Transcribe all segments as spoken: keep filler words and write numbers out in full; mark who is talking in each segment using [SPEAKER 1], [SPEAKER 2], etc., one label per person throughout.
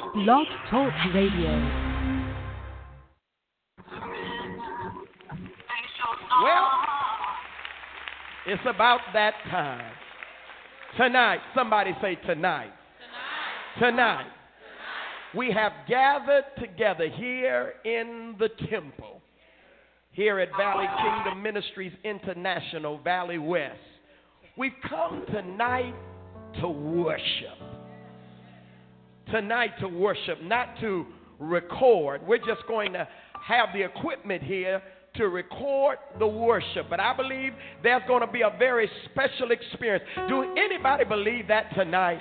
[SPEAKER 1] Blog Talk Radio.
[SPEAKER 2] Well, it's about that time. Tonight, somebody say tonight. Tonight. Tonight. We have gathered together here in the temple, here at Valley Kingdom Ministries International, Valley West. We've come tonight to worship. Tonight to worship, not to record. We're just going to have the equipment here to record the worship. But I believe there's going to be a very special experience. Do anybody believe that tonight?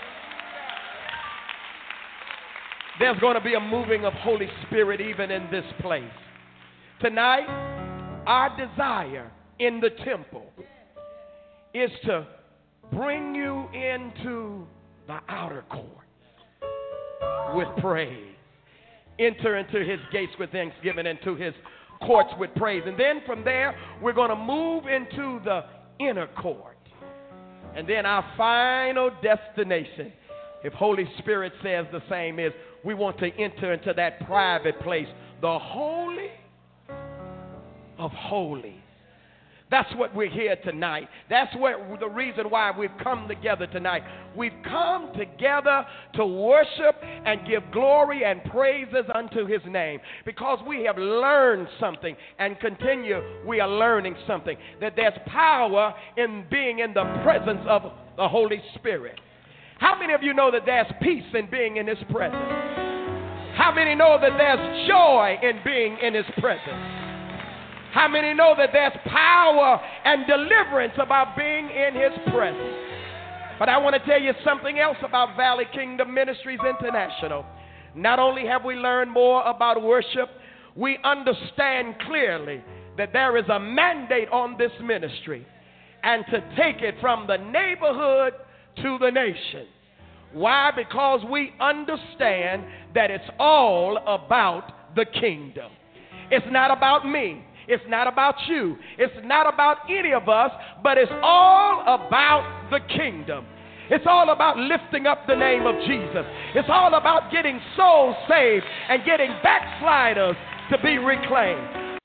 [SPEAKER 2] There's going to be a moving of Holy Spirit even in this place. Tonight, our desire in the temple is to bring you into the outer court with praise. Enter into his gates with thanksgiving, into his courts with praise. And then from there, we're going to move into the inner court. And then our final destination, if Holy Spirit says the same, is we want to enter into that private place, the Holy of Holies. That's what we're here tonight. That's what the reason why we've come together tonight. We've come together to worship and give glory and praises unto his name, because we have learned something and continue we are learning something, that there's power in being in the presence of the Holy Spirit. How many of you know that there's peace in being in his presence? How many know that there's joy in being in his presence? How many know that there's power and deliverance about being in his presence? But I want to tell you something else about Valley Kingdom Ministries International. Not only have we learned more about worship, we understand clearly that there is a mandate on this ministry, and to take it from the neighborhood to the nation. Why? Because we understand that it's all about the kingdom. It's not about me. It's not about you. It's not about any of us, but it's all about the kingdom. It's all about lifting up the name of Jesus. It's all about getting souls saved and getting backsliders to be reclaimed.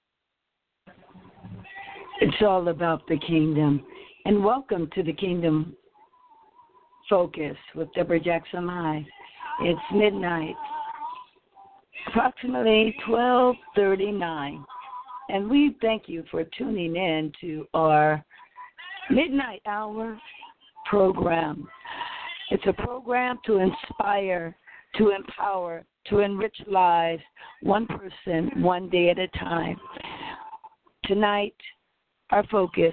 [SPEAKER 3] It's all about the kingdom. And welcome to the Kingdom Focus with Deborah Jackson High. It's midnight, approximately twelve thirty-nine. And we thank you for tuning in to our Midnight Hour program. It's a program to inspire, to empower, to enrich lives, one person, one day at a time. Tonight, our focus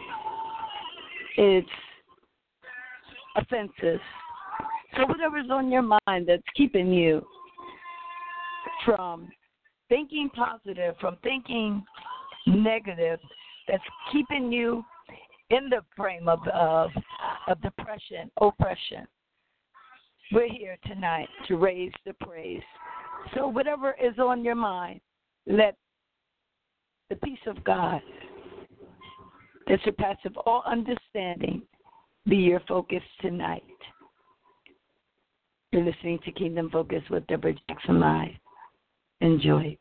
[SPEAKER 3] is offenses. So whatever's on your mind that's keeping you from thinking positive, from thinking negative, that's keeping you in the frame of, of, of depression, oppression. We're here tonight to raise the praise. So whatever is on your mind, let the peace of God that surpasses all understanding be your focus tonight. You're listening to Kingdom Focus with Deborah Jackson Live. Enjoy.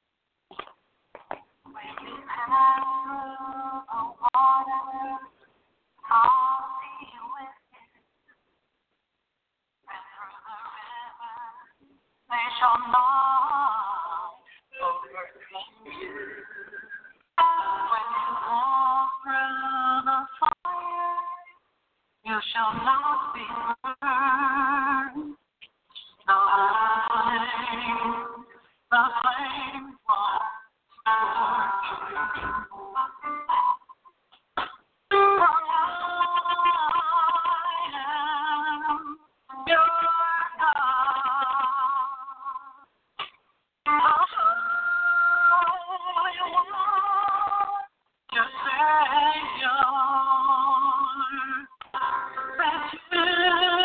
[SPEAKER 4] You shall not be burned. The flame, the flame was burned. Savior, that you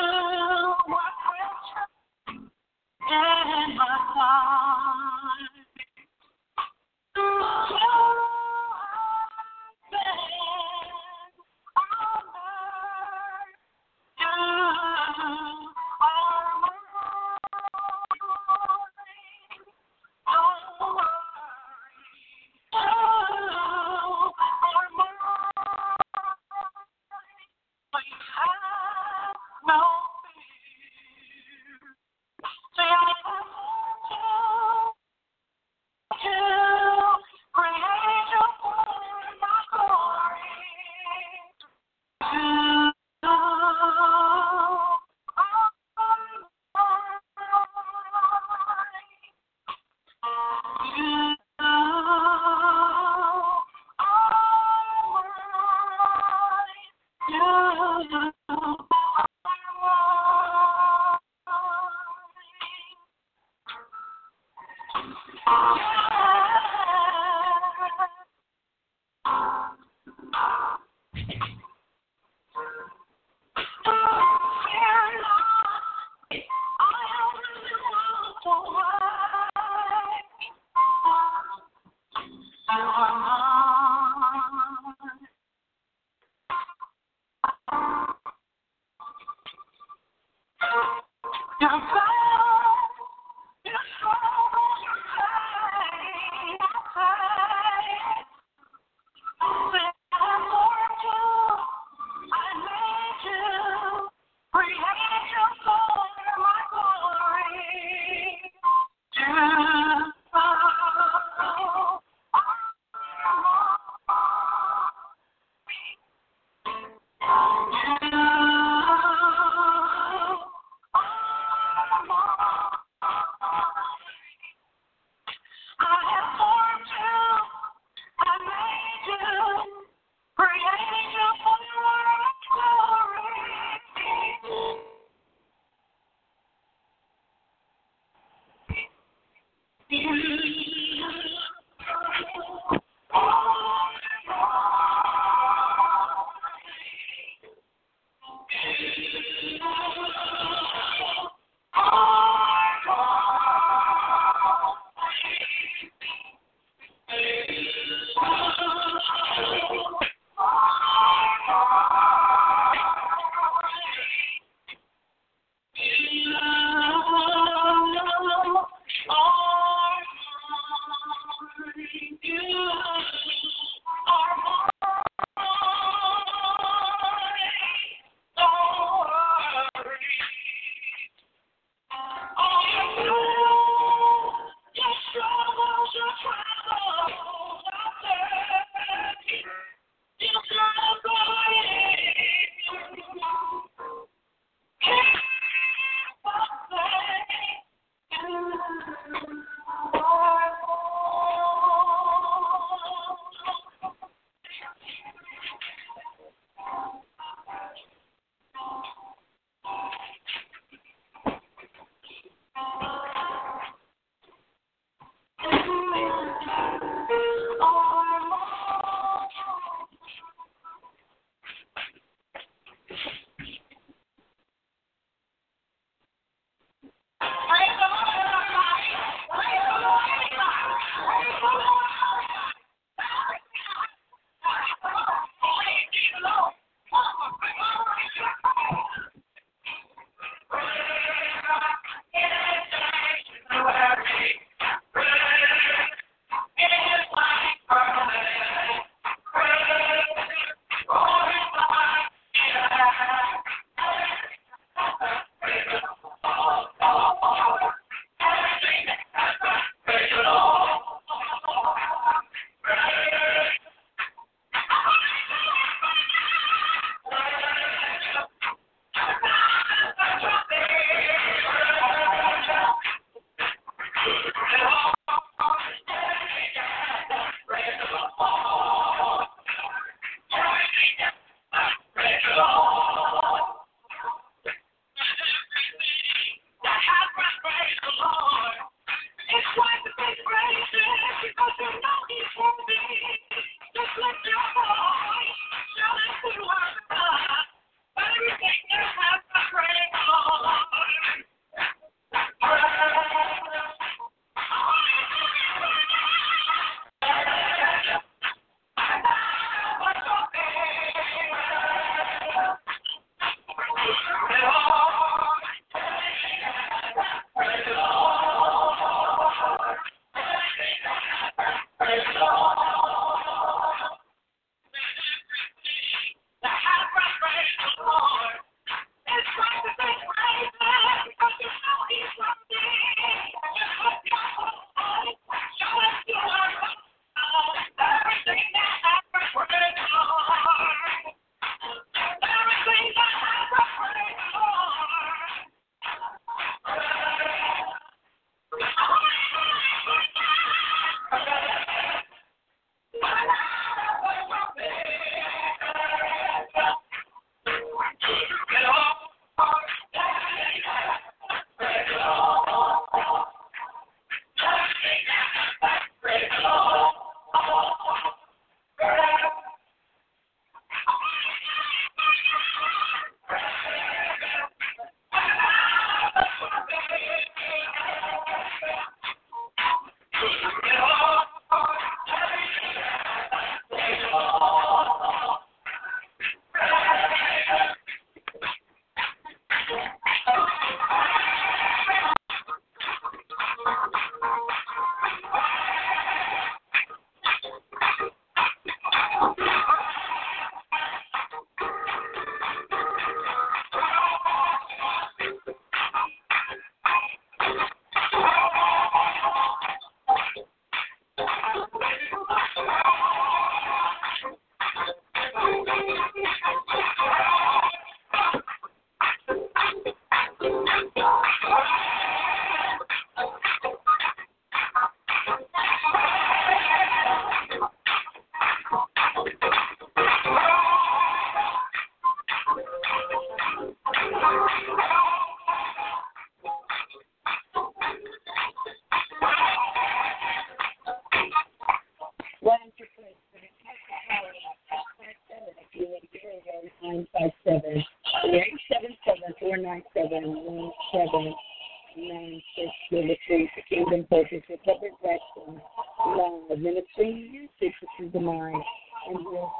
[SPEAKER 3] nine seven nine six Liberty for Kingdom Purpose with Public Rescue Live Ministry Music, which is the mind and will.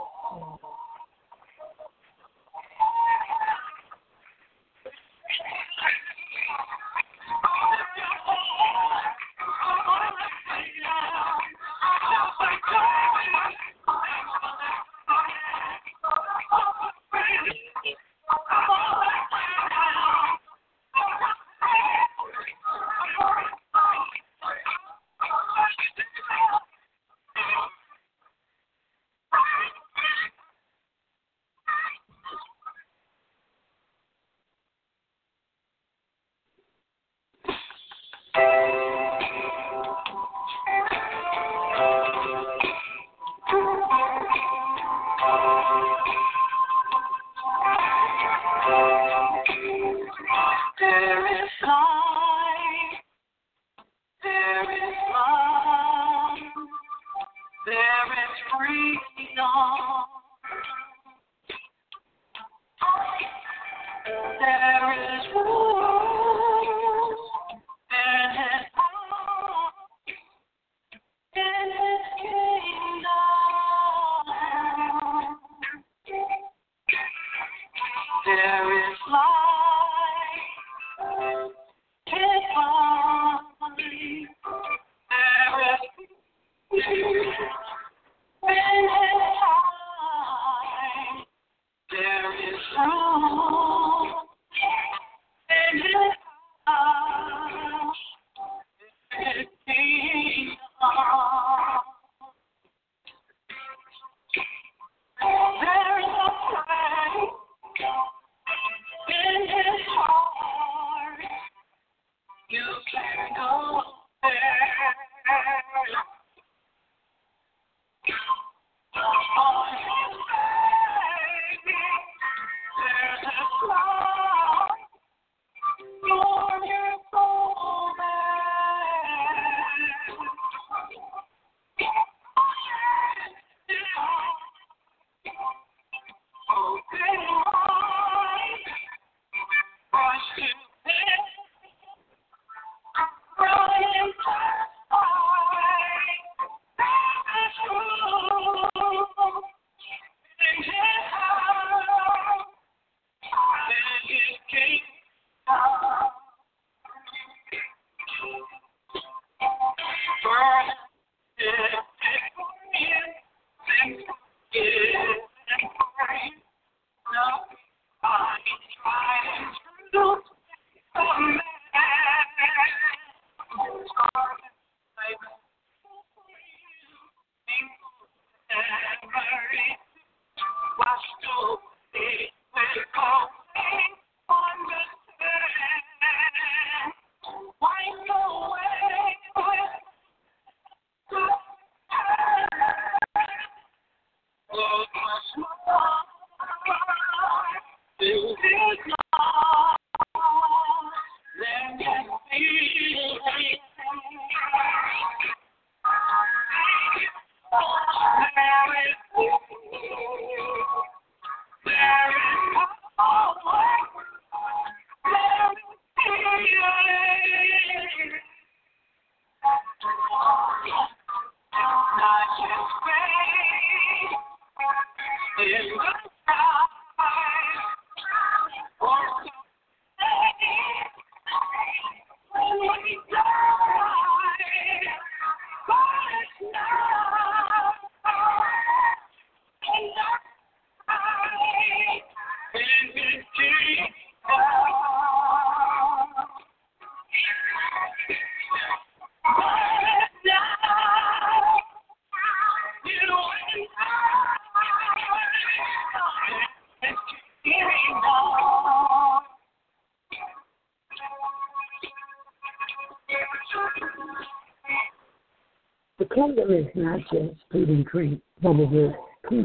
[SPEAKER 5] The kingdom is not just food and drink, but it is peace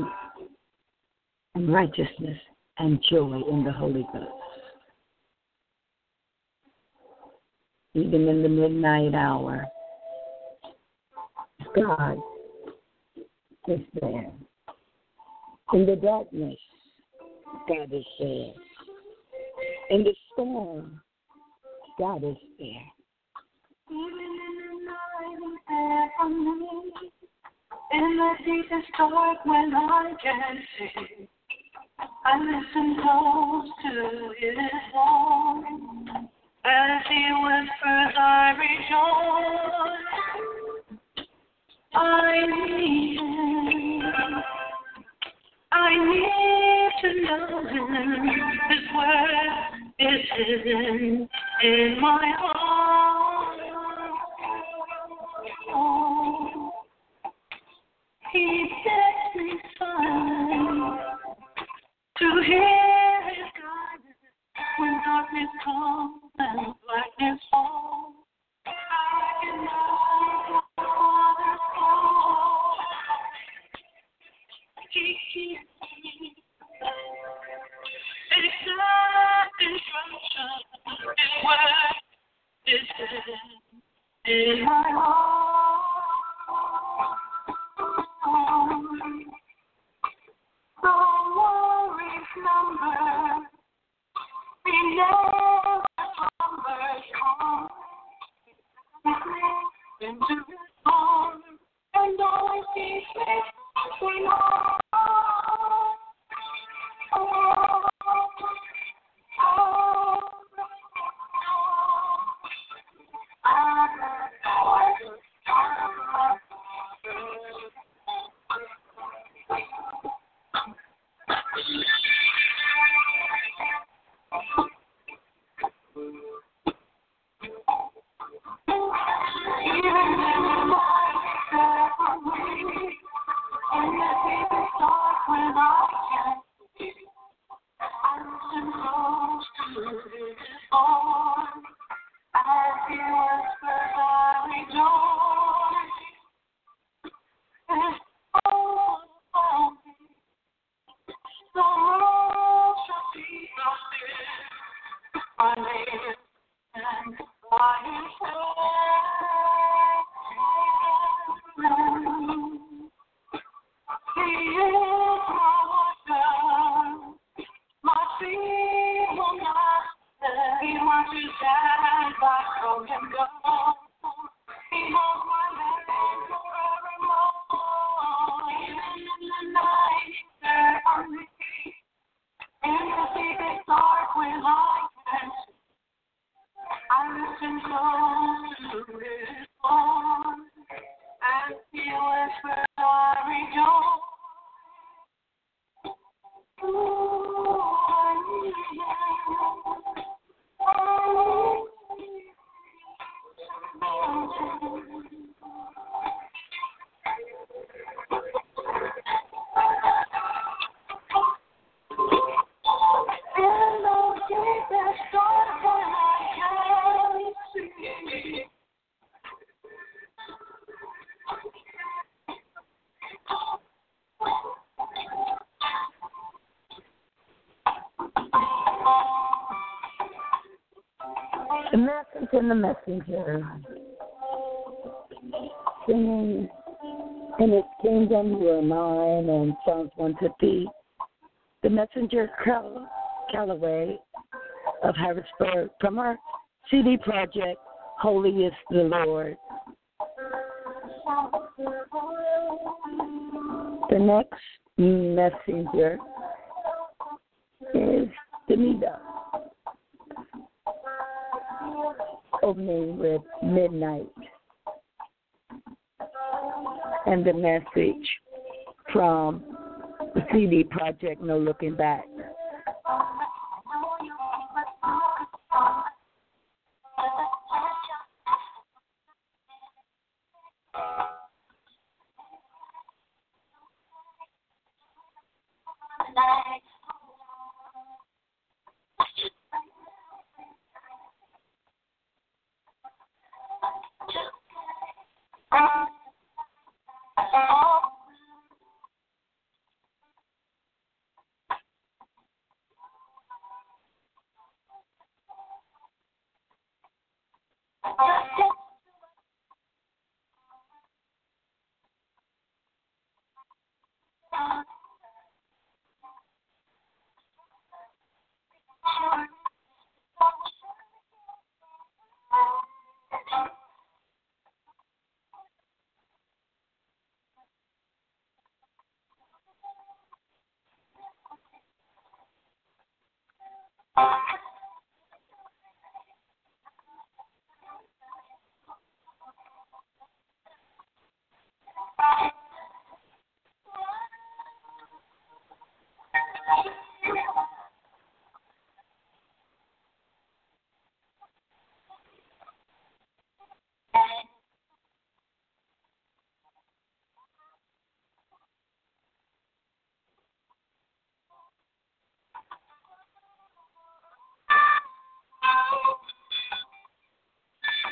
[SPEAKER 5] and righteousness and joy in the Holy Ghost. Even in the midnight hour, God is there. In the darkness, God is there. In the storm, God is there.
[SPEAKER 4] Even in the night, He's there for me. In the deepest dark when I can't see, I listen close to His voice. As He whispers, I rejoice. I need Him. I need to know Him. His word is hidden in my heart. Oh, He sets me silent to hear His guidance when darkness comes and blackness falls. I can know the Father's call. He keeps me. Exact instruction is where it's hidden in my heart. The worries number, He never slumbers, come into His arms, and always keeps me when I oh, oh,
[SPEAKER 5] The message and the messenger, singing in His kingdom you are mine, and Psalms one fifty. The messenger Cal- Calloway of Harrisburg from our C D project, Holy is the Lord. The next messenger is Demita, opening with Midnight. And the message from the C D project, No Looking Back.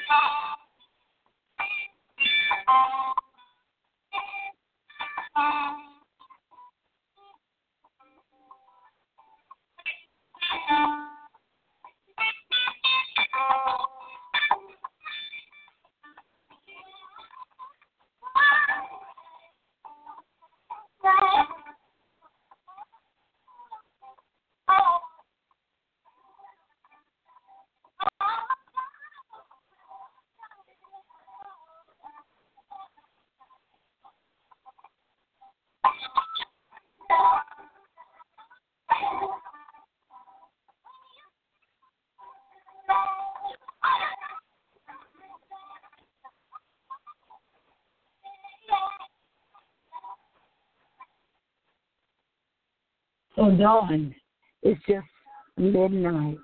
[SPEAKER 5] So dawn is just midnight.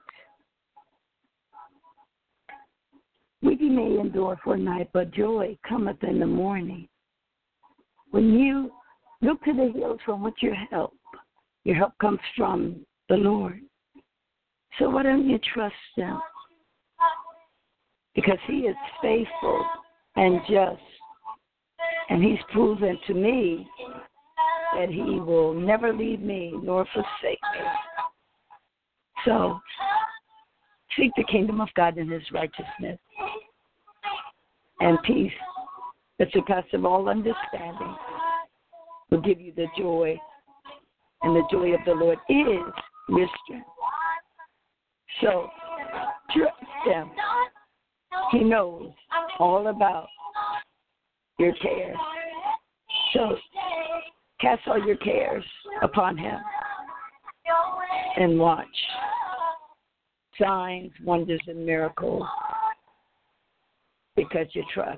[SPEAKER 5] Weeping may endure for a night, but joy cometh in the morning. When you look to the hills from which your help, your help comes from the Lord. So why don't you trust Him? Because He is faithful and just, and He's proven to me that He will never leave me nor forsake me. So, seek the kingdom of God and His righteousness, and peace that surpasses all understanding will give you the joy, and the joy of the Lord is your strength. So, trust Him. He knows all about your cares. So, cast all your cares upon Him and watch signs, wonders, and miracles because you trust.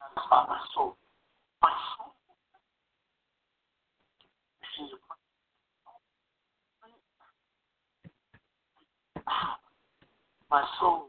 [SPEAKER 6] satisfy my soul. My soul. This is my soul.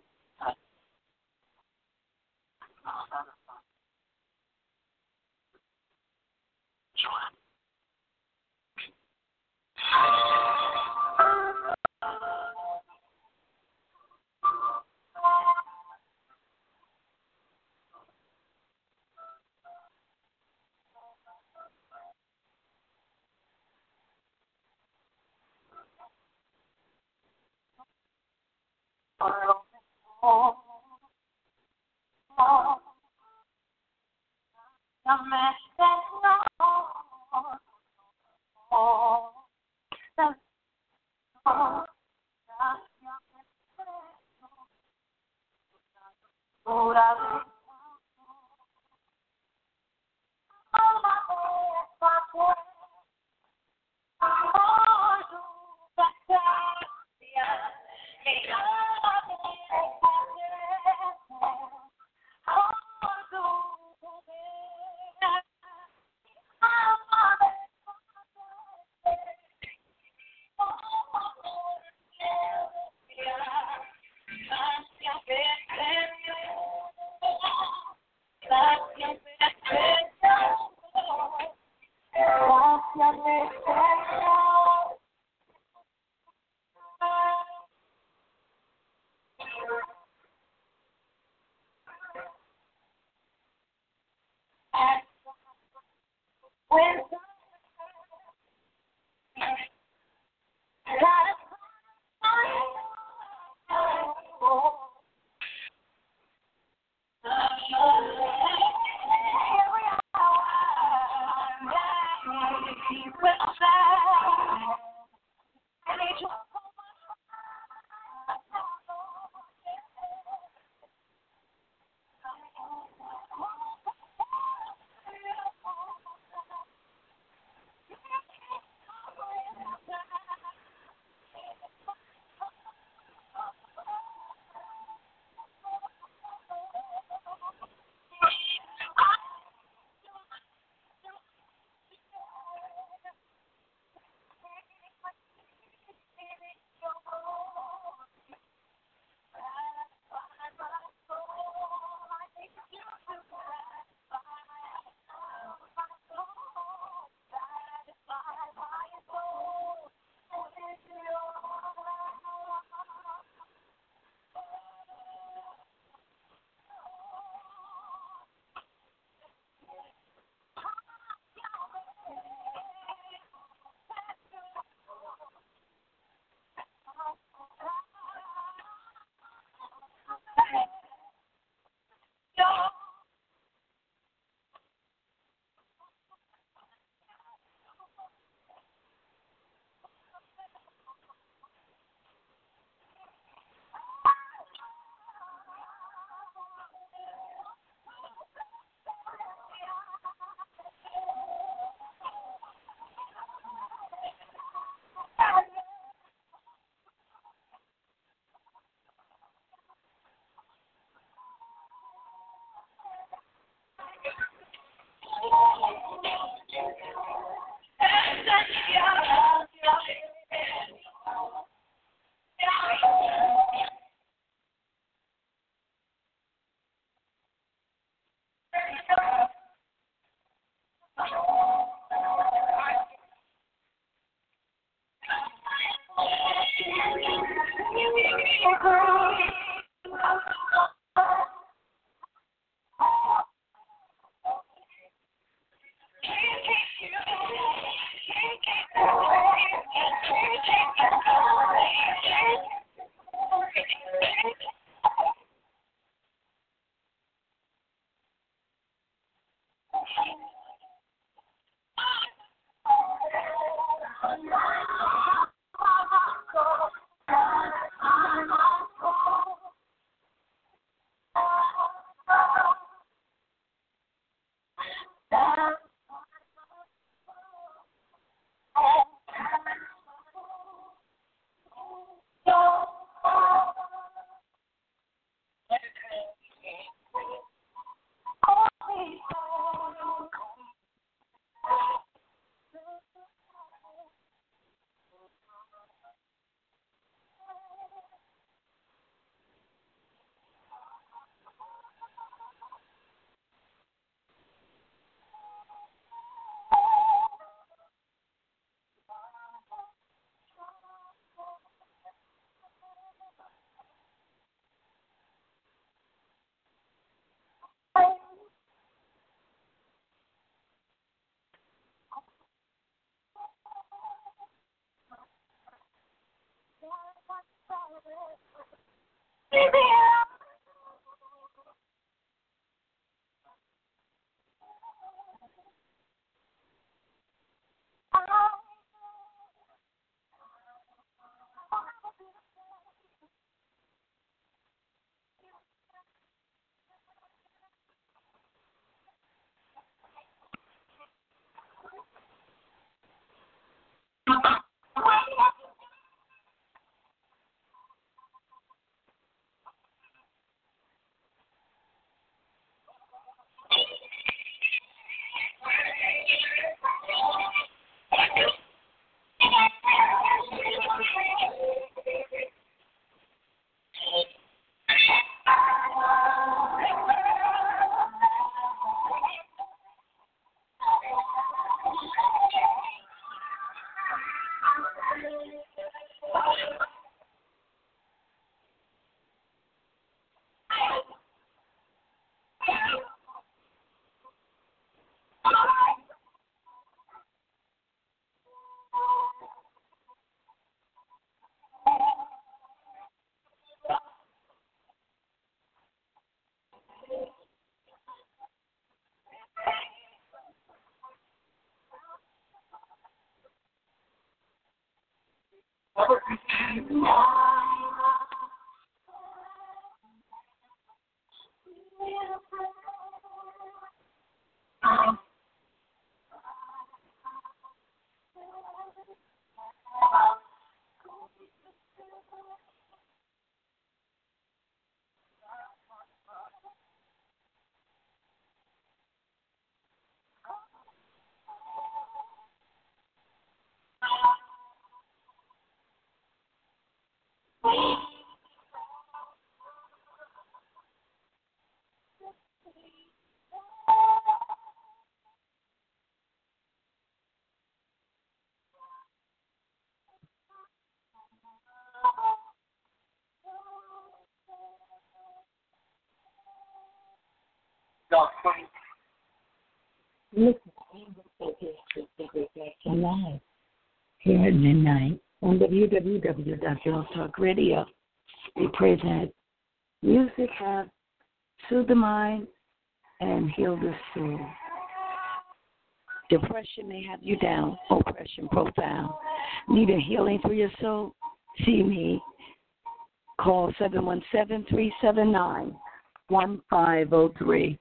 [SPEAKER 5] Listen to live here at midnight on w w w dot girls talk radio. We pray that music have soothed the mind and healed the soul. Depression may have you down, oppression profound. Need a healing for your soul? See me. Call seven one seven, three seven nine, one five zero three.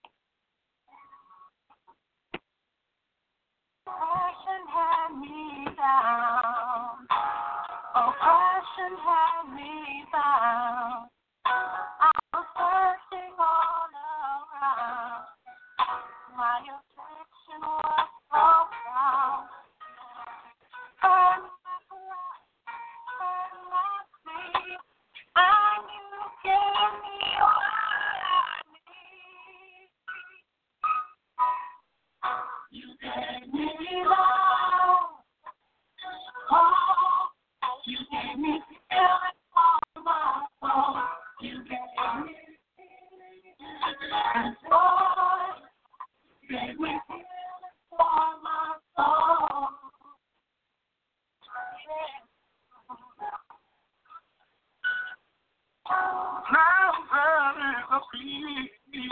[SPEAKER 4] Oppression had me down. Oppression had me bound. I was searching all around. My affliction was profound. And my cry, and my plea, and you gave me what I need. You gave me love. Oh, you gave me healing for my soul. You gave me and joy. You gave me healing for my soul. Now there is a peace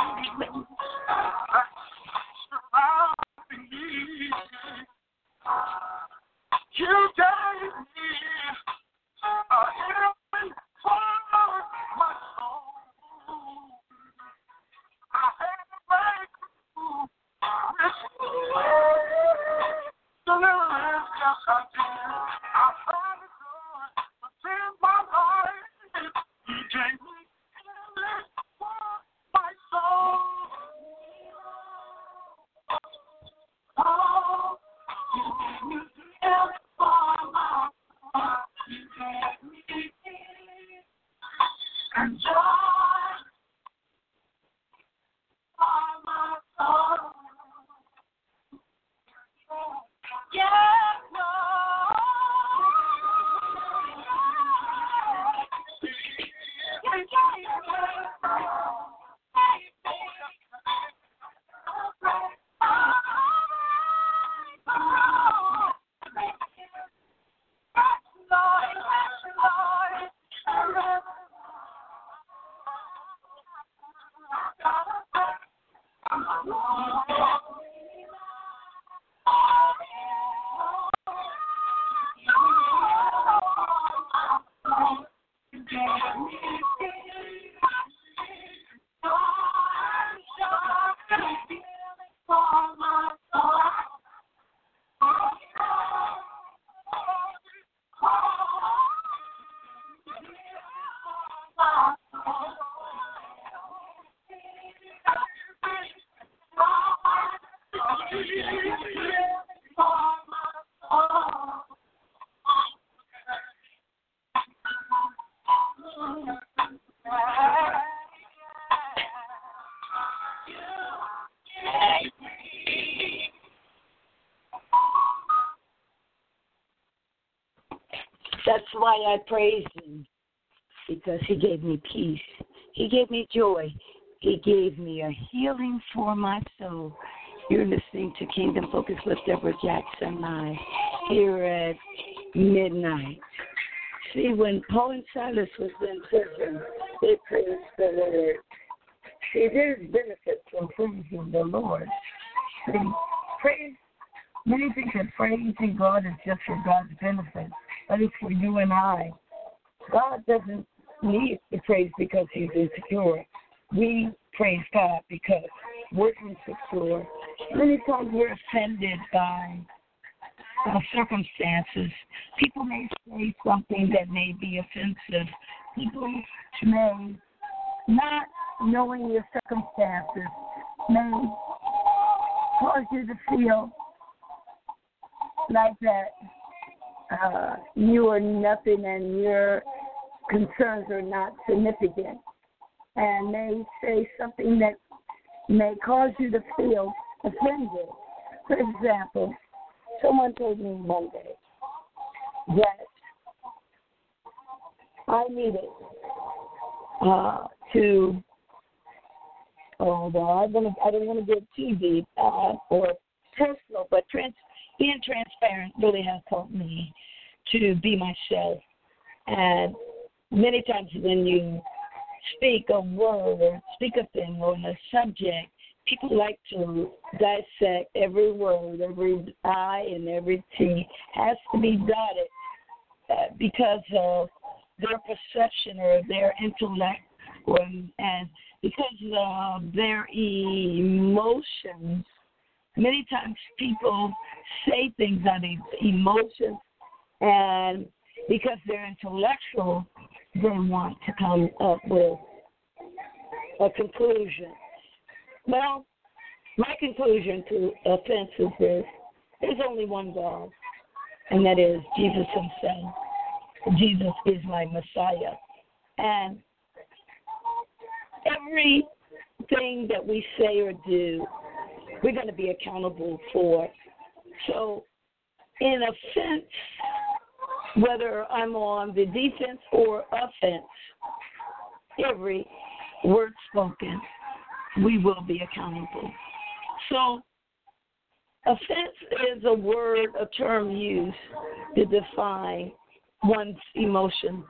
[SPEAKER 4] surrounding me. You gave me a healing for my soul. I had to break through this deliverance, yes I did. I found the joy within my life. You gave me healing for my soul. Oh, you gave me healing for my soul. You gave me peace and joy for my soul. Yes, Lord. You gave
[SPEAKER 5] That's why I praise him, because he gave me peace. He gave me joy. He gave me a healing for my soul. You're listening to Kingdom Focus with Deborah Jackson live here at midnight. See, when Paul and Silas was in prison, they praised the Lord. See, there's benefits from praising the Lord. See, praise, many think that praising God is just for God's benefit. but it's for you and I. God doesn't need the praise because he's insecure. We praise God because we're insecure. Many times we're offended by uh, circumstances. People may say something that may be offensive. People may, not knowing your circumstances, may cause you to feel like that uh, you are nothing and your concerns are not significant, and may say something that may cause you to feel offended. For example, someone told me one day that I needed uh, to, oh, well, I, wanna, I don't want to get too deep uh, or personal, but trans, being transparent really has helped me to be myself. And many times when you speak a word or speak a thing on a subject, people like to dissect every word, every I and every T has to be dotted uh, because of their perception or their intellect, or, and because of their emotions. Many times people say things out of emotions, and because they're intellectual, they want to come up with a conclusion. Well, my conclusion to offenses is there's only one God, and that is Jesus himself. Jesus is my Messiah. And everything that we say or do, we're going to be accountable for. So in offense, whether I'm on the defense or offense, every word spoken, we will be accountable. So offense is a word, a term used to define one's emotions.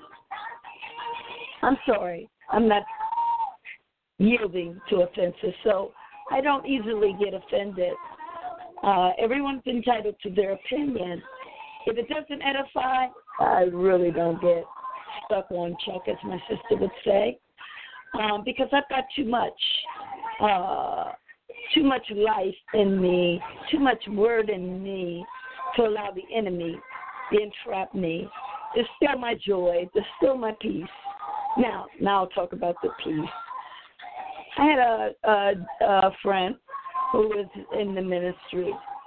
[SPEAKER 5] I'm sorry, I'm not yielding to offenses, so I don't easily get offended. Uh, everyone's entitled to their opinion. If it doesn't edify, I really don't get stuck on Chuck, as my sister would say, um, because I've got too much, uh, too much life in me, too much word in me to allow the enemy to entrap me, to steal my joy, to steal my peace. Now, now I'll talk about the peace. I had a, a, a friend who was in the ministry,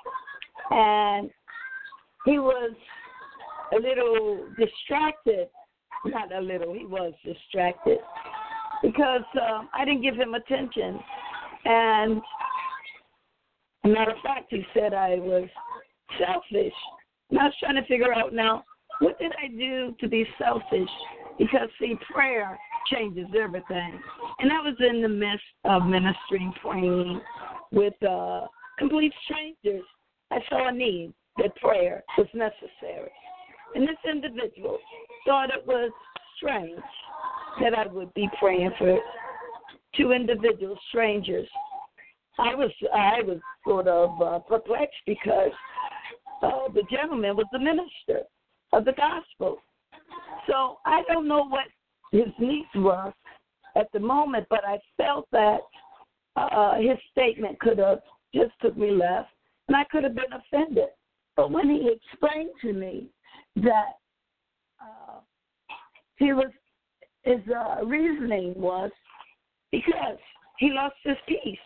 [SPEAKER 5] and he was a little distracted. Not a little, he was distracted because um, I didn't give him attention. And as a matter of fact, he said I was selfish. And I was trying to figure out now, what did I do to be selfish? Because, see, prayer changes everything. And I was in the midst of ministering, praying with uh, complete strangers. I saw a need that prayer was necessary. And this individual thought it was strange that I would be praying for two individuals, strangers. I was I was sort of uh, perplexed because uh, the gentleman was the minister of the gospel. So I don't know what his needs were at the moment, but I felt that uh, his statement could have just took me left, and I could have been offended. But when he explained to me that uh, he was, his uh, reasoning was because he lost his peace.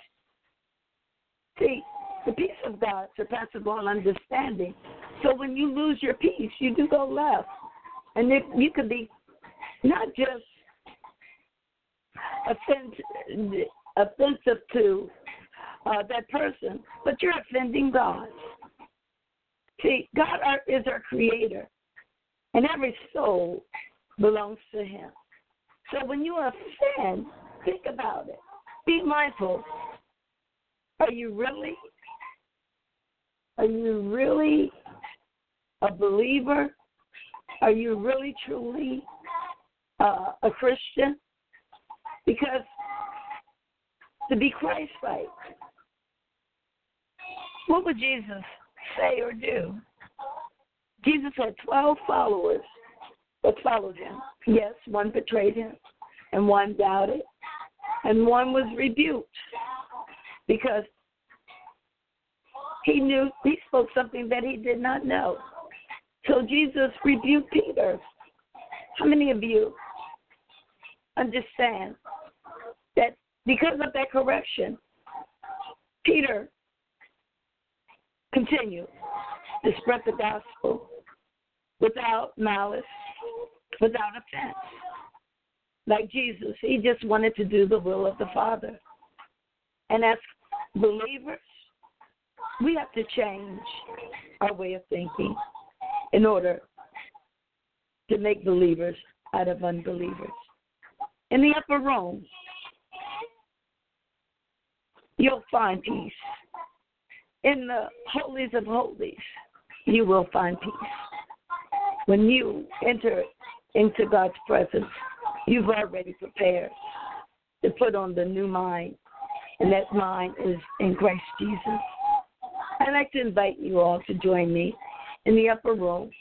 [SPEAKER 5] See, the peace of God surpasses all understanding. So when you lose your peace, you do go left. And it, you could be not just offensive, offensive to uh, that person, but you're offending God. See, God are, is our creator, and every soul belongs to him. So when you offend, think about it. Be mindful. Are you really, are you really a believer? Are you really, truly uh, a Christian? Because to be Christ-like, what would Jesus say or do?
[SPEAKER 3] Jesus had twelve followers that followed him. Yes, one betrayed him, and one doubted, and one was rebuked because he knew he spoke something that he did not know. So Jesus rebuked Peter. How many of you understand that because of that correction, Peter continued to spread the gospel without malice, without offense? Like Jesus, he just wanted to do the will of the Father. And as believers, we have to change our way of thinking in order to make believers out of unbelievers. In the upper room, you'll find peace. In the holies of holies, you will find peace. When you enter into God's presence, you've already prepared to put on the new mind, and that mind is in Christ Jesus. I'd like to invite you all to join me in the upper room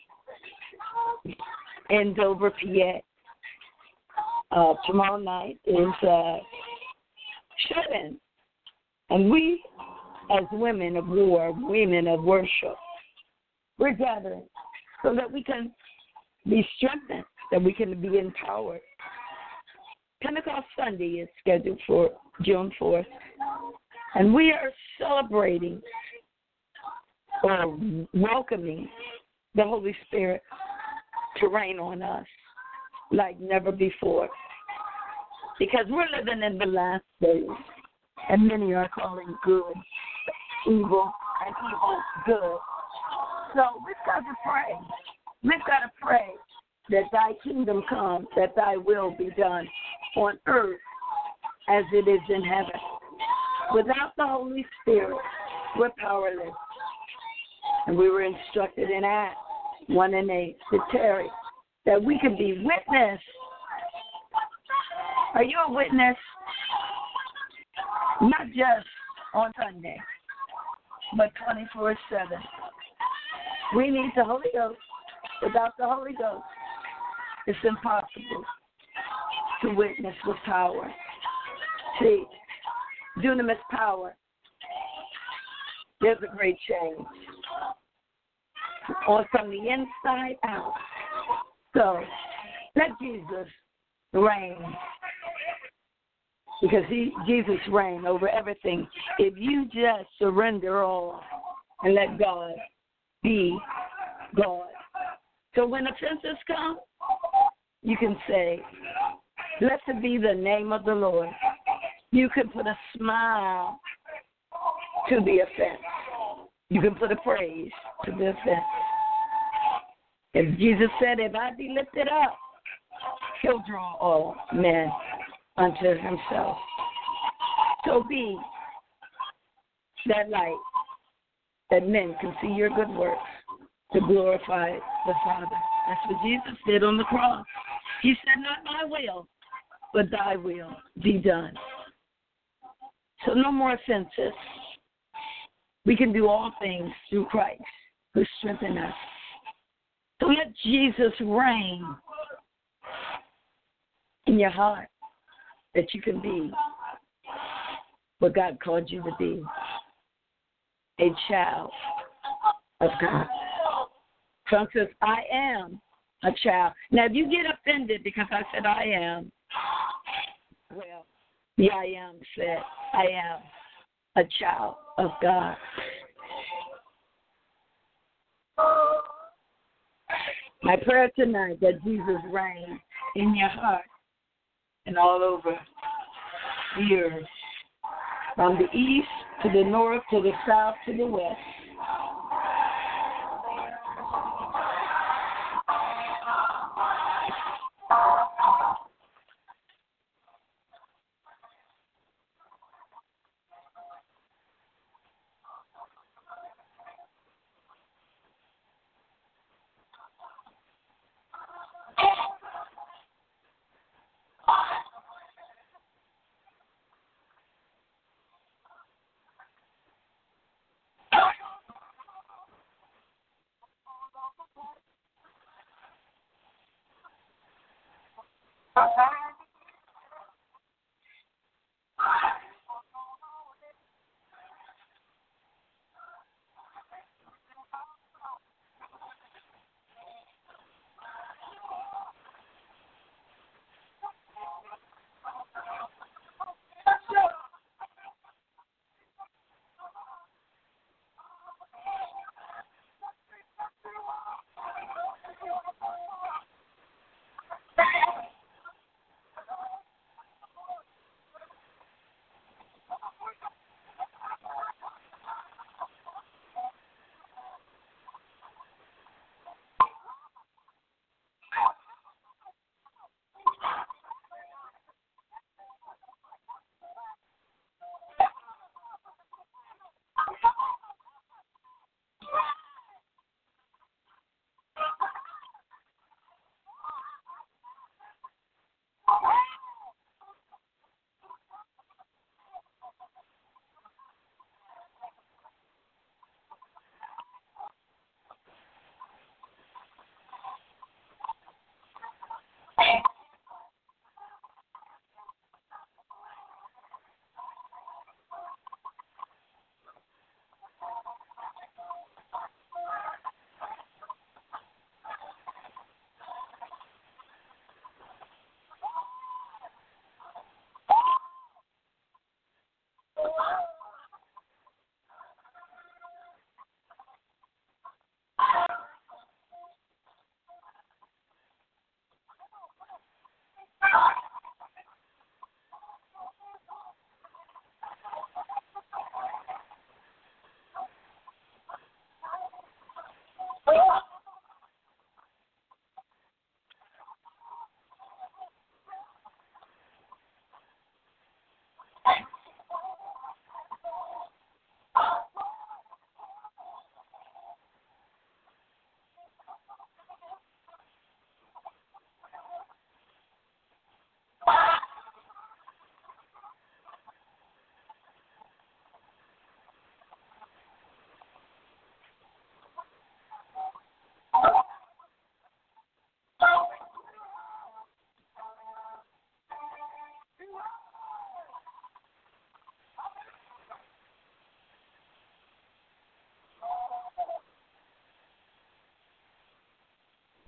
[SPEAKER 3] in Dover, P A. Uh, tomorrow night is uh, shut-in, and we, as women of war, women of worship, we're gathering so that we can be strengthened, that we can be empowered. Pentecost Sunday is scheduled for June fourth, and we are celebrating or welcoming the Holy Spirit to reign on us like never before, because we're living in the last days, and many are calling good evil and evil good. So we've got to pray. We've got to pray that thy kingdom come, that thy will be done on earth as it is in heaven. Without the Holy Spirit, we're powerless. And we were instructed in Acts one and eight to tarry, that we can be witness. Are you a witness? Not just on Sunday, but twenty-four seven. We need the Holy Ghost. Without the Holy Ghost, it's impossible to witness with power. See, dunamis power, there's a great change. Or from the inside out. So, let Jesus reign. Because he, Jesus reigns over everything. If you just surrender all and let God be God. So when offenses come, you can say, blessed be the name of the Lord. You can put a smile to the offense. You can put a praise to the offense. If Jesus said, if I be lifted up, he'll draw all men unto himself. So be that light that men can see your good works to glorify the Father. That's what Jesus did on the cross. He said, not my will, but thy will be done. So no more offenses. We can do all things through Christ who strengthens us. So let Jesus reign in your heart, that you can be what God called you to be, a child of God. Trump says, I am a child. Now, if you get offended because I said I am, well, the I am said, I am a child of God. My prayer tonight that Jesus reigns in your heart and all over the earth, from the east to the north to the south to the west.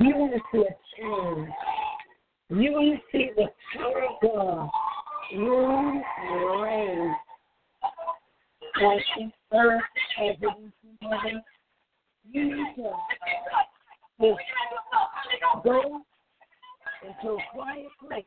[SPEAKER 5] You want to see a change. You want to see the power of God rule and reign. And in earth as it is in heaven, you need to just go into a quiet place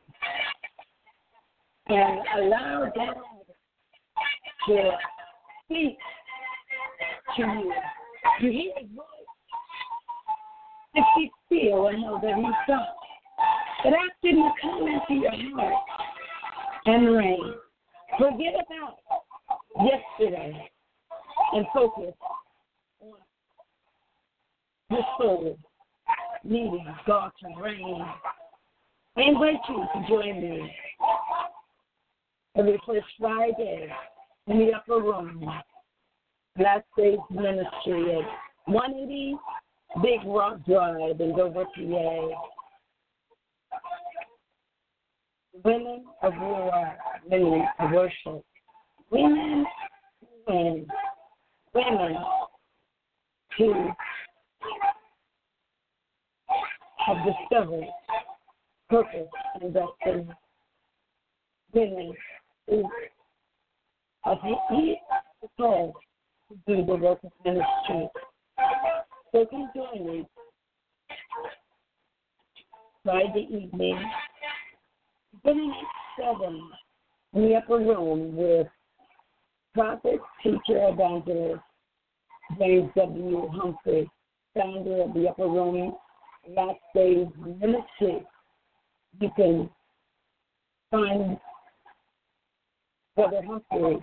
[SPEAKER 5] and allow God to speak to you. You hear his voice. Just be still and know that he's God. But ask him to come into your heart and reign. Forget about yesterday and focus on your soul needing God to reign. I invite you to join me every first Friday in the upper room, Last Days Ministry at one eighty Big Rock Drive in Dover, P A. Women of War, women of worship, women who win, women who have discovered purpose and destiny, women who have the call to do the work of ministry. So come join me Friday evening, beginning at seven in the upper room with prophet, teacher, evangelist James W. Humphrey, founder of the upper room Last Days Ministry. You can find Brother Humphrey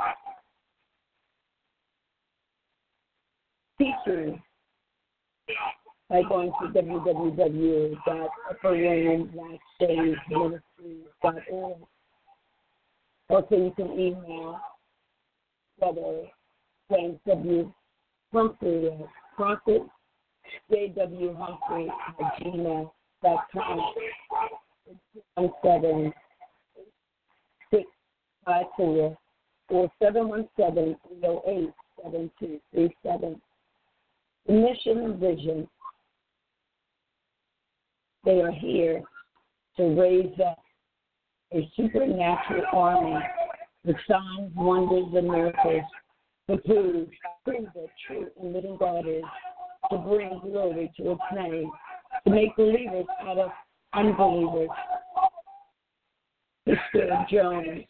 [SPEAKER 5] teachers by going to w w w dot upper room last days ministry dot org. Also, you can email Brother James W. Humphrey at prophet J W Humphrey at gmail dot com. one seven six five four or seven one seven three zero eight seven two three seven. The mission and vision, they are here to raise up a supernatural army with signs, wonders, and miracles to prove, prove that true and living God is, to bring glory to its name, to make believers out of unbelievers. Sister Jones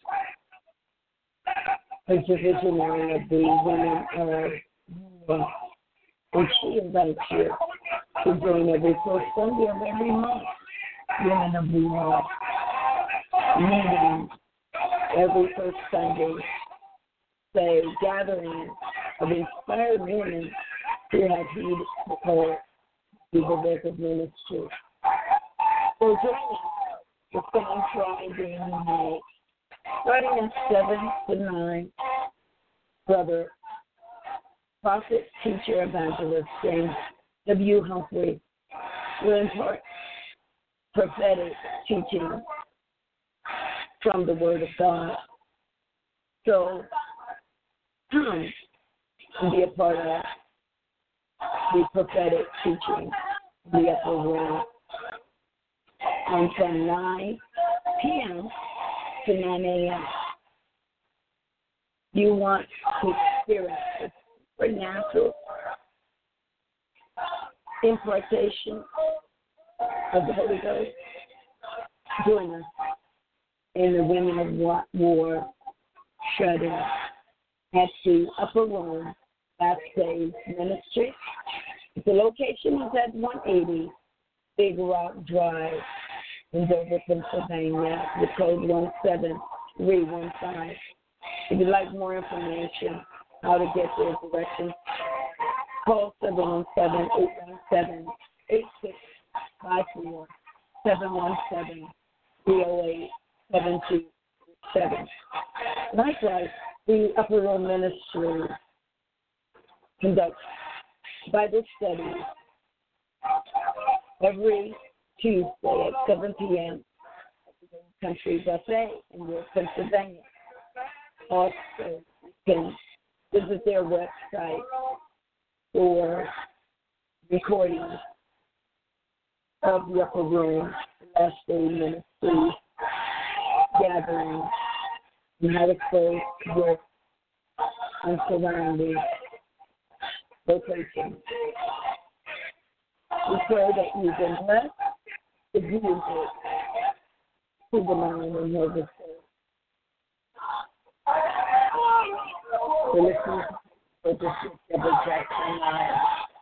[SPEAKER 5] is the visionary of the Women of War, and she invites you to join every first Sunday of every month. Women of War meeting every first Sunday, say gathering of inspired women who have heeded the call to the work of ministry. So join us the coming Friday night, starting at seven to nine. Brother, prophet, teacher, evangelist James W. Humphrey will impart prophetic teaching from the Word of God. So come and be a part of the prophetic teaching in the upper room. And from nine p.m. to nine a.m. you want to experience the supernatural impartation of the Holy Ghost. Join us in the Women of War shut-in at the upper room, Last Days Ministry. The location is at one eighty Big Rock Drive in Dover, Pennsylvania, the code one seven three one five. If you'd like more information, how to get there, directions, call seven one seven, eight one seven, eight six five four, seven one seven, three zero eight, seven two seven. Likewise, the Upper Room Ministry conducts Bible studies every Tuesday at seven p.m. at the Country Buffet in York, Pennsylvania. Also, you can visit their website for recordings of the upper room, last day ministry gathering in Harrisburg, York, and surrounding locations. We pray that you've been blessed to be with to the mind and hear the soul. We're listening to the Deborah Jackson Live.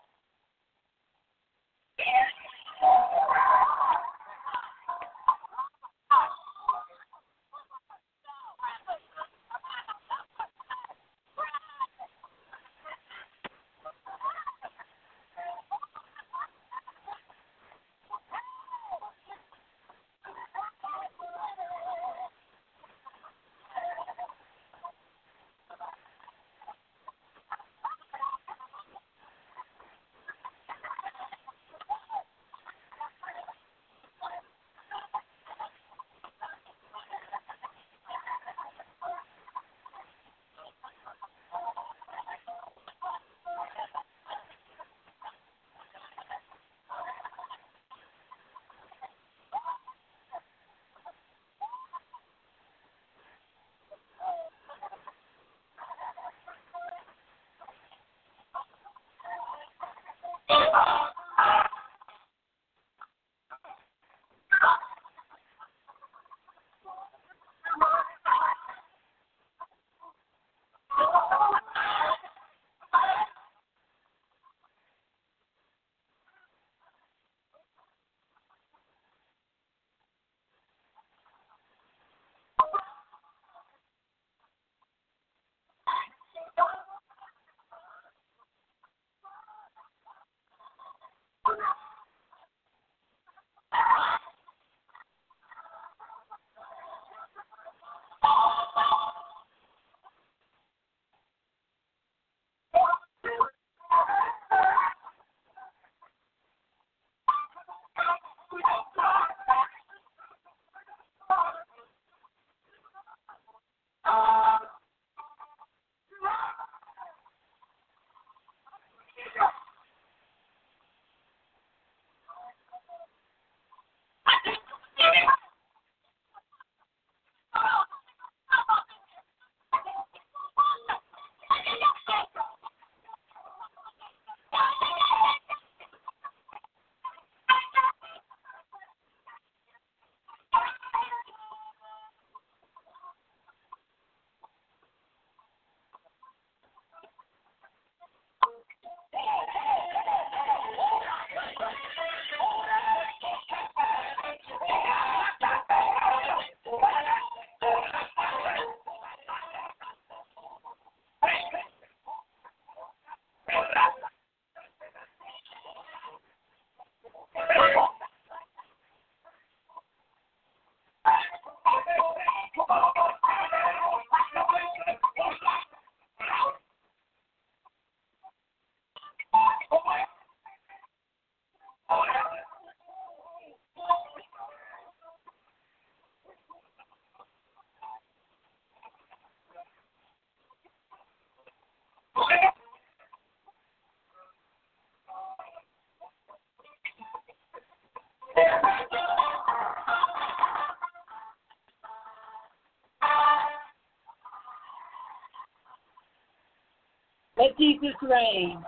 [SPEAKER 5] Let Jesus reign,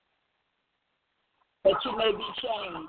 [SPEAKER 5] that you may be changed.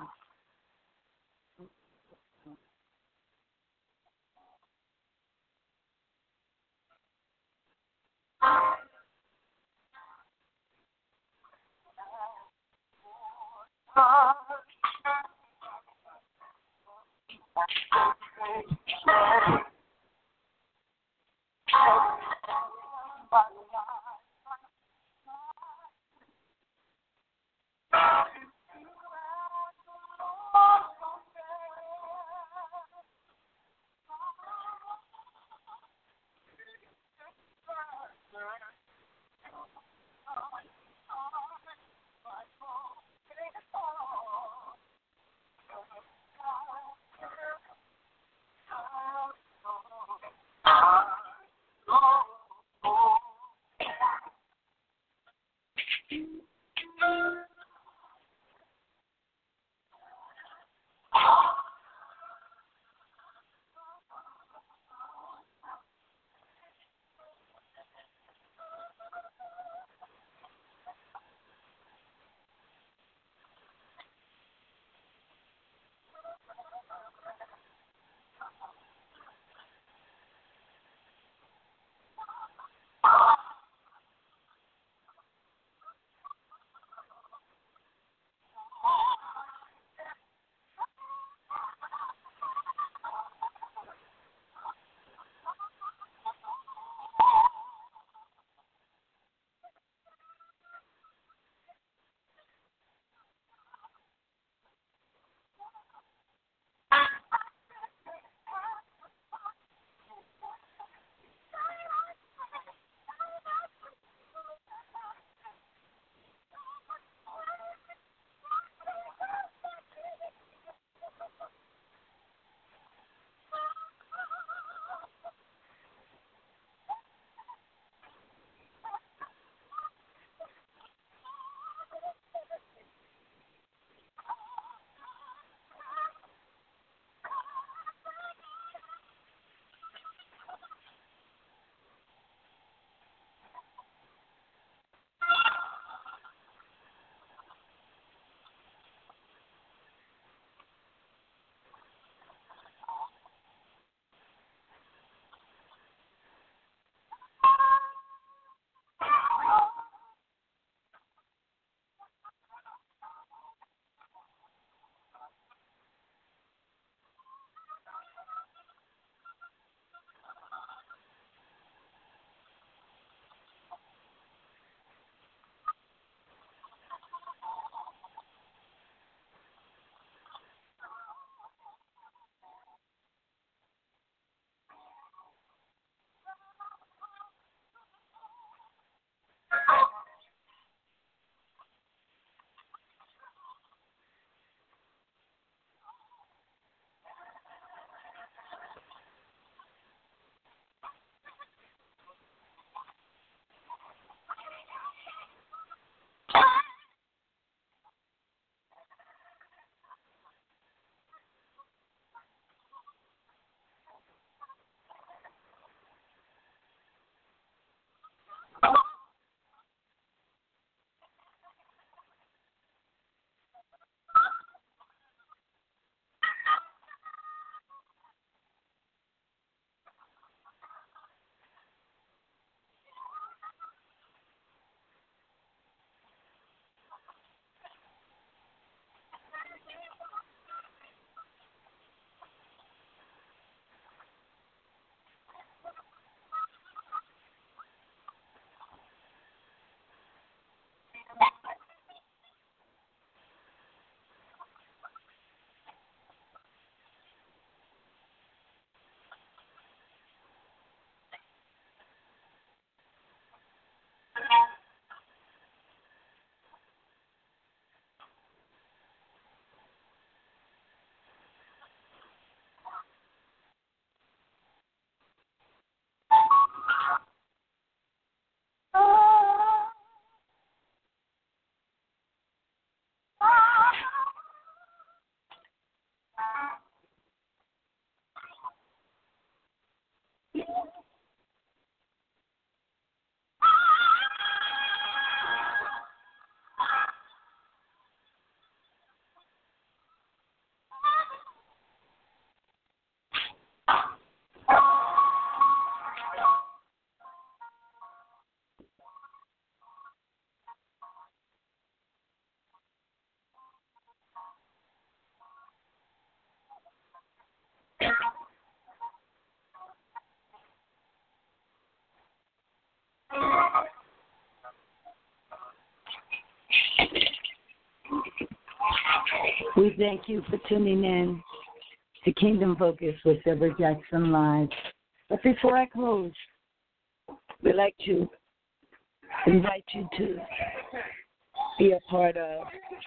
[SPEAKER 5] We thank you for tuning in to Kingdom Focus with Deborah Jackson Live. But before I close, we'd like to invite you to be a part of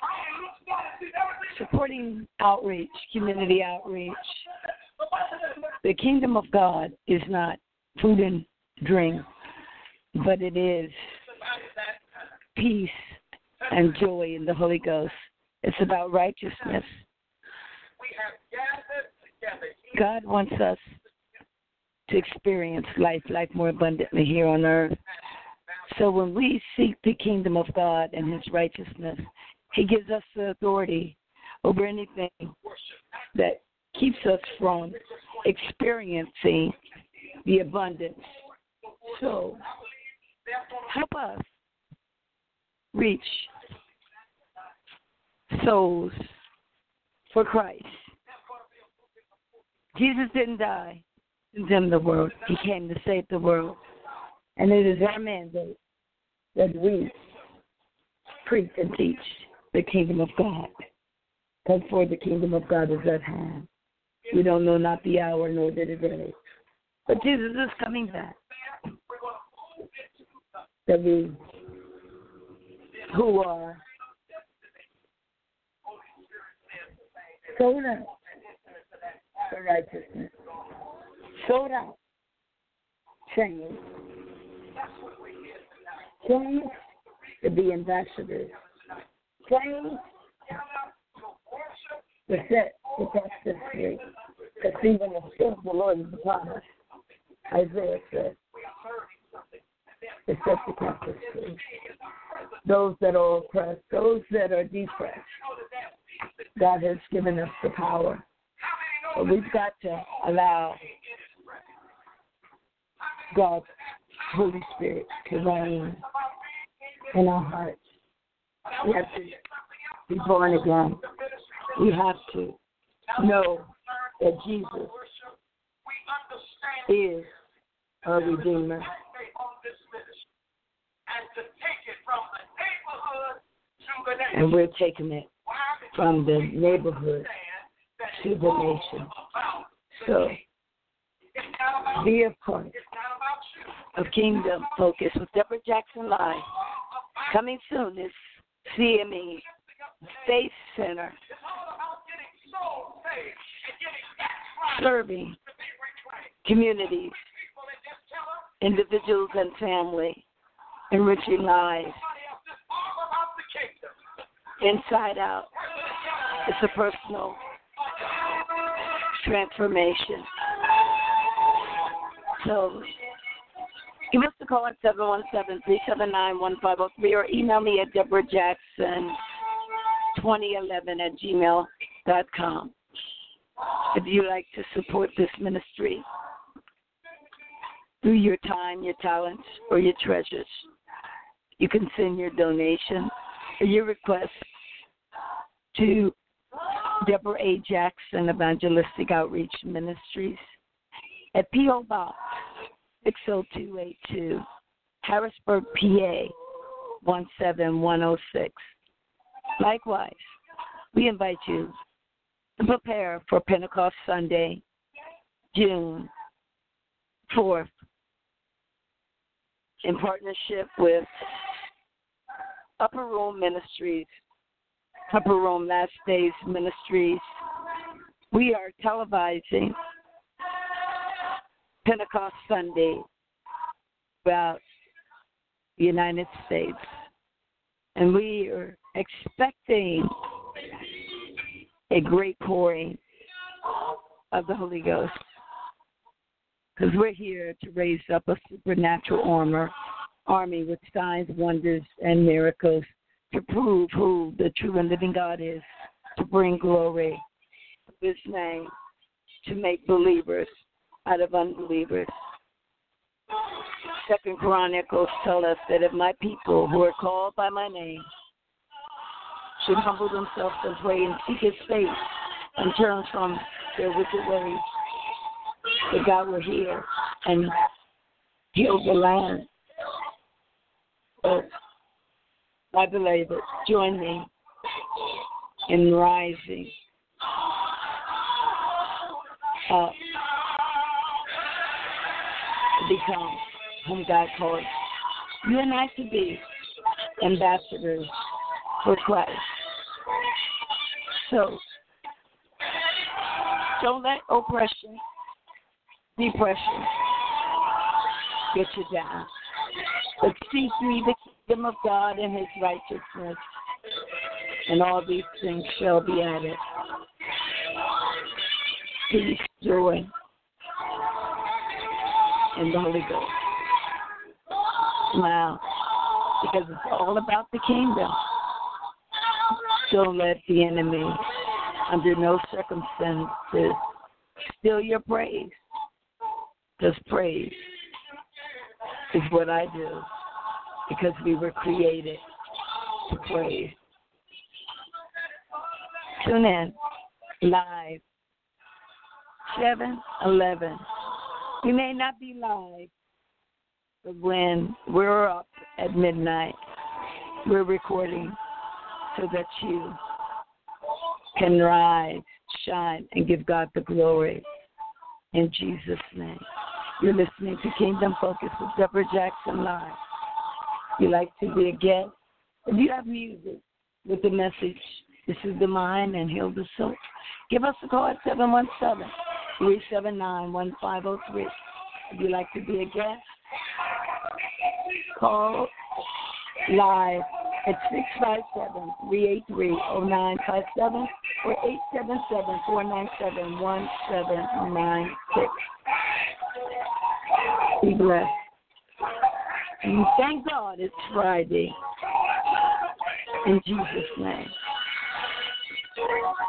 [SPEAKER 5] supporting outreach, community outreach. The kingdom of God is not food and drink, but it is peace and joy in the Holy Ghost. It's about righteousness. God wants us to experience life, life more abundantly here on earth. So when we seek the kingdom of God and his righteousness, he gives us the authority over anything that keeps us from experiencing the abundance. So help us reach souls for Christ. Jesus didn't die to condemn the world. He came to save the world. And it is our mandate that we preach and teach the kingdom of God. Because for the kingdom of God is at hand. We don't know not the hour nor the day. But Jesus is coming back. That we who are sold out for righteousness, sold out, changed, changed to be ambassadors, changed to set the justice free. Because even the Spirit of the Lord is upon us, Isaiah said, to set the captives free. Those that are oppressed, those that are depressed, God has given us the power. But we've got to allow God's Holy Spirit to reign in our hearts. We have to be born again. We have to know that Jesus is our Redeemer. And we're taking it from the neighborhood to the nation. So be a part of Kingdom Focus with Deborah Jackson Live. Coming soon is C M E Faith Center, serving communities, individuals and family, enriching lives. Inside out, it's a personal transformation. So give us a call at seven one seven, three seven nine, one five zero three or email me at deborah jackson twenty eleven at gmail dot com. If you'd like to support this ministry through your time, your talents, or your treasures, you can send your donation or your request to Deborah A. Jackson Evangelistic Outreach Ministries at P O. Box six oh two eight two, Harrisburg, P A one seven one oh six. Likewise, we invite you to prepare for Pentecost Sunday, June fourth, in partnership with Upper Room Ministries, Upper Room Last Days Ministries. We are televising Pentecost Sunday throughout the United States. And we are expecting a great pouring of the Holy Ghost. Because we're here to raise up a supernatural armor, army with signs, wonders, and miracles to prove who the true and living God is, to bring glory to his name, to make believers out of unbelievers. Second Chronicles tell us that if my people who are called by my name should humble themselves and pray and seek his face and turn from their wicked ways, that God will hear and heal the land. So, my beloved, join me
[SPEAKER 3] and rising up to become whom God called you and I to be, ambassadors for Christ. So, don't let oppression, depression get you down. But seek ye the kingdom of God and his righteousness, and all these things shall be added. Peace, joy, and the Holy Ghost. Wow. Because it's all about the kingdom. Don't let the enemy, under no circumstances, steal your praise. Because praise is what I do. Because we were created to praise. Tune in live, seven eleven. We may not be live, but when we're up at midnight, we're recording so that you can rise, shine, and give God the glory. In Jesus' name. You're listening to Kingdom Focus with Deborah Jackson Live. You like to be a guest? If you have music with the message, this is the mind and heal the soul, give us a call at seven one seven, three seven nine, one five zero three. If you like to be a guest, call live at six five seven, three eight three, zero nine five seven or eight seven seven, four nine seven, one seven nine six. Be blessed. And thank God it's Friday. In Jesus' name.